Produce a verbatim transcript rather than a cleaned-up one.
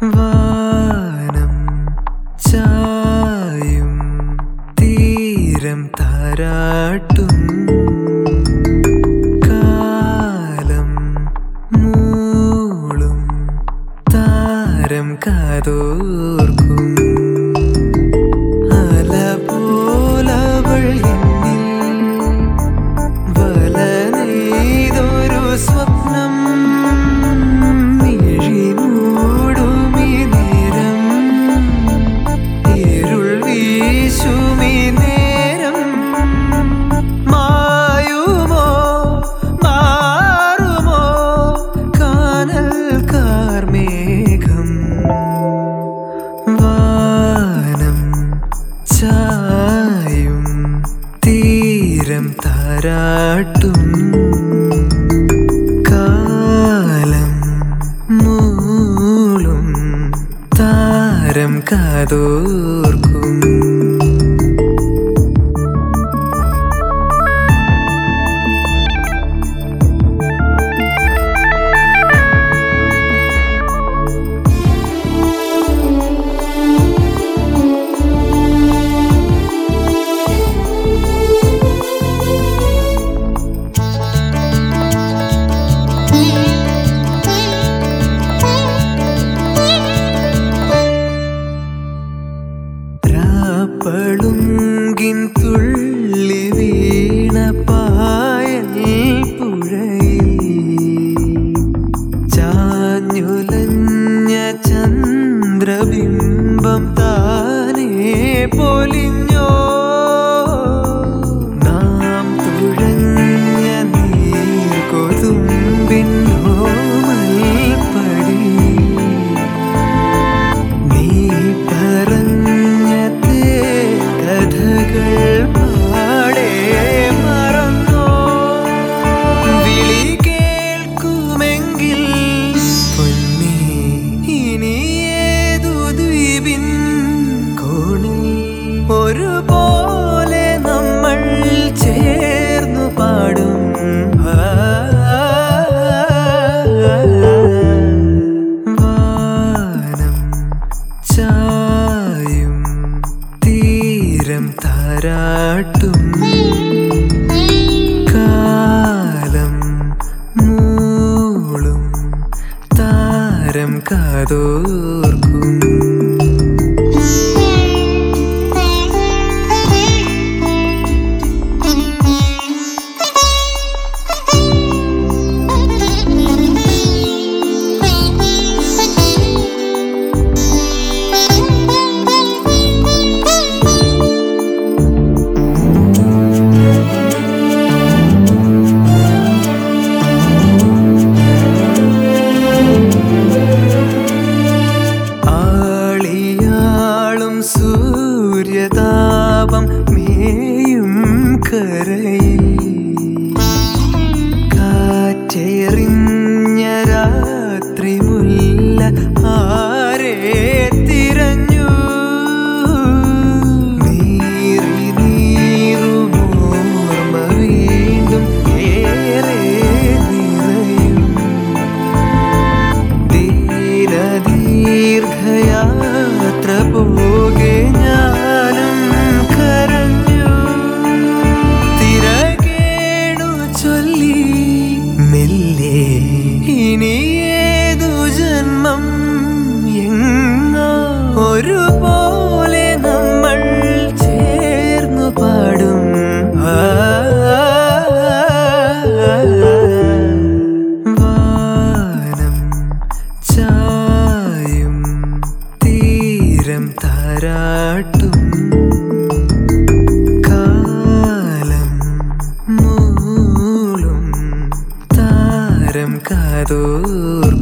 വാനം ചായും തീരം താരാട്ടും കാലം മൂളും താരം കാതോർക്കും അല പോലവൾ എന്നിൽ വല നെയ്തൊരു സ്വപ്നം ചായും തീരം താരാട്ടും കാലം മൂളും താരം കാതോർക്കും പളുങ്കിൻ തുള്ളി വീണ പായൽ പുഴയിൽ ചാഞ്ഞുലഞ്ഞ ചന്ദ്രബിംബം താനേ പൊലിഞ്ഞോ നാം തുഴഞ്ഞ നീർകൊതുമ്പിൻ ഓമൽപ്പടി നീ പറഞ്ഞ പാടെ മറന്നോ വിളി കേൾക്കുമെങ്കിൽ പൊന്നേ ഇനി ഏതു ദ്വീപിൻ കോണിൽ ഒരുപോലെ നമ്മൾ ചേർന്നു പാടും വാനം ചായും തീരം താരാട്ടും കാലം മൂളും താരം കാതോർക്കും സൂര്യതാപം മേയും കരയിൽ കാറ്റെറിഞ്ഞ രാത്രി മുല്ല ആരെ തിരഞ്ഞു നീറി നീറുമോർമ വീണ്ടും ഏറെ നിറയും ദീർഘയാത്ര പോകെ ഞാനും കരഞ്ഞു തിരകേണു ചൊല്ലി മെല്ലെ ഇനി ഏതു ജന്മം എങ്ങോ ഒരുപോലെ നമ്മൾ ചേർന്നു പാടും വാനം ചായും തീരം താരാട്ടും കാലം മൂളും താരം കാതോർ